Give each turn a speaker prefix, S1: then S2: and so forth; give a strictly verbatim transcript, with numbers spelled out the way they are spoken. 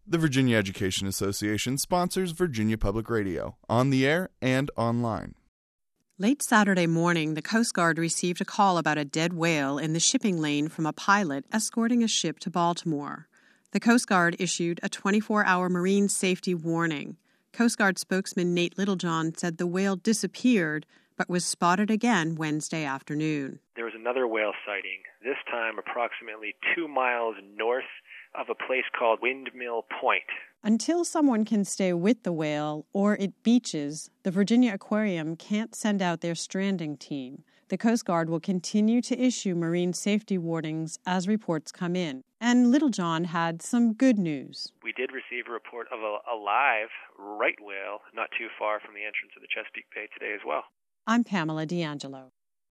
S1: The Virginia Education Association sponsors Virginia Public Radio, on the air and online.
S2: Late Saturday morning, the Coast Guard received a call about a dead whale in the shipping lane from a pilot escorting a ship to Baltimore. The Coast Guard issued a twenty-four hour marine safety warning. Coast Guard spokesman Nate Littlejohn said the whale disappeared but was spotted again Wednesday afternoon.
S3: There was another whale sighting, this time approximately two miles north of a place called Windmill Point.
S2: Until someone can stay with the whale or it beaches, the Virginia Aquarium can't send out their stranding team. The Coast Guard will continue to issue marine safety warnings as reports come in. And Littlejohn had some good news.
S3: We did receive a report of a, a live right whale not too far from the entrance of the Chesapeake Bay today as well.
S2: I'm Pamela D'Angelo.